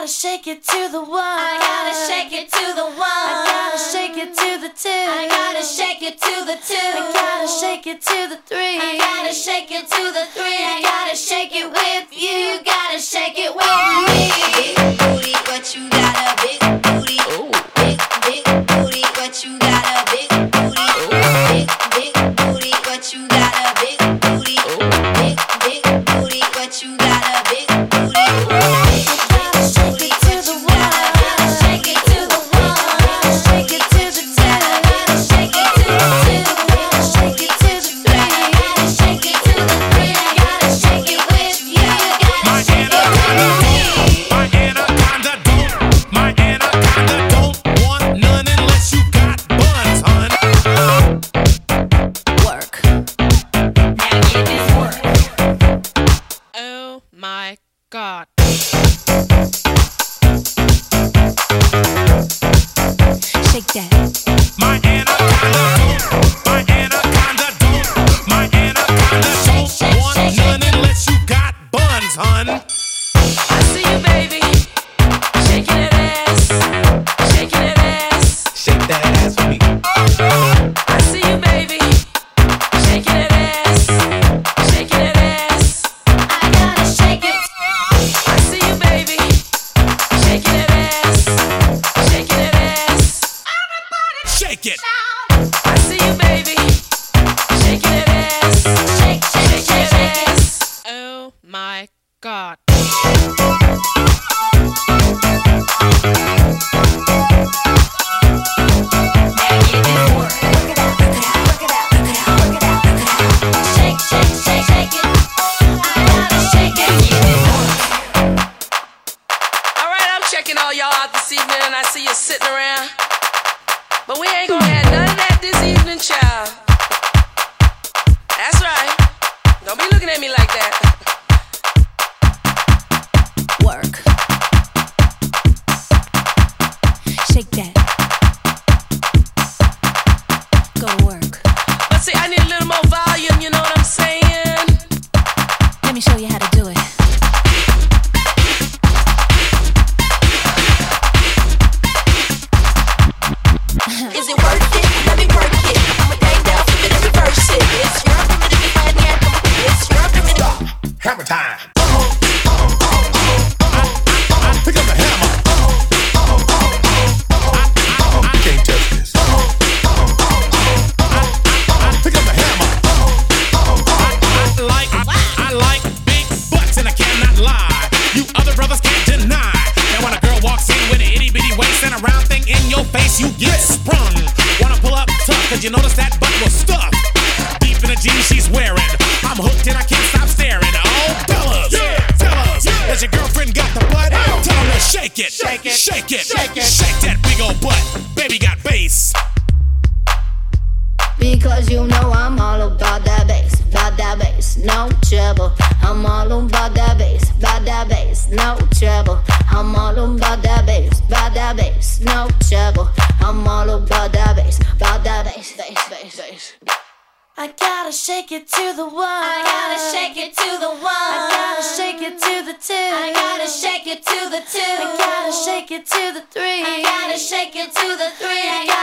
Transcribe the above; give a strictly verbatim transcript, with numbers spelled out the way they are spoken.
gotta shake it to the one. I gotta shake it to the one. I gotta shake it to the two. I gotta shake it to the two. I gotta shake it to the three. I gotta shake it to the three. I gotta shake it with you. Gotta shake it with me. Big booty, what you got a big booty? Ooh. Big, big booty, what you got a big booty? Ooh. Big, big booty, what you got a big booty? Ooh. Big, big booty, what you got a big booty? Ooh. God. Shake that. My anaconda, my anaconda don't, my anaconda don't want none unless you got buns, hun. I see you, baby, shaking that ass, shaking that ass, shake that ass for me. I see you, baby, shaking that ass, shaking that ass. I gotta shake it. I see you, baby, shaking that ass, shaking that ass. Everybody shake it. I see you, baby, shaking that ass, Shake, shake, shake, shake ass. Oh my God. Checking all y'all out this evening, and I see you sitting around. But we ain't gonna have none of that this evening, child. That's right. Don't be looking at me like that. Work. Shake that. Go to work. But see, I need a little more volume, you know what I'm saying? Let me show you how to do it. Is it worth it? Let me work it. I'm a dang down, flip it and reverse it. It's your primitive and yeah, it's your primitive. Hammer time. Pick up the hammer. I can't touch this. Pick up the hammer. I like, I like big butts and I cannot lie. You other brothers can't deny. And when a girl walks in with an itty bitty waist and a round thing in your face, you get sprung. Wanna pull up tough, cause you notice that butt was stuffed deep in the jeans she's wearing. I'm hooked and I can't stop staring. Oh, fellas, yeah, fellas, yeah. Does your girlfriend got the butt? Oh. Tell them to shake it, shake it, shake it, shake it, shake that big old butt. Baby got bass. Because you know I'm all about that bass, about that bass, no trouble. I'm all about that bass, about that bass, no trouble. I'm all about that bass, about that bass, no trouble. I'm all about that bass, about that bass, bass, bass, bass. I gotta shake it to the one. I gotta shake it to the one. I gotta shake it to the two. I gotta shake it to the two. I gotta shake it to the three. I gotta shake it to the three. I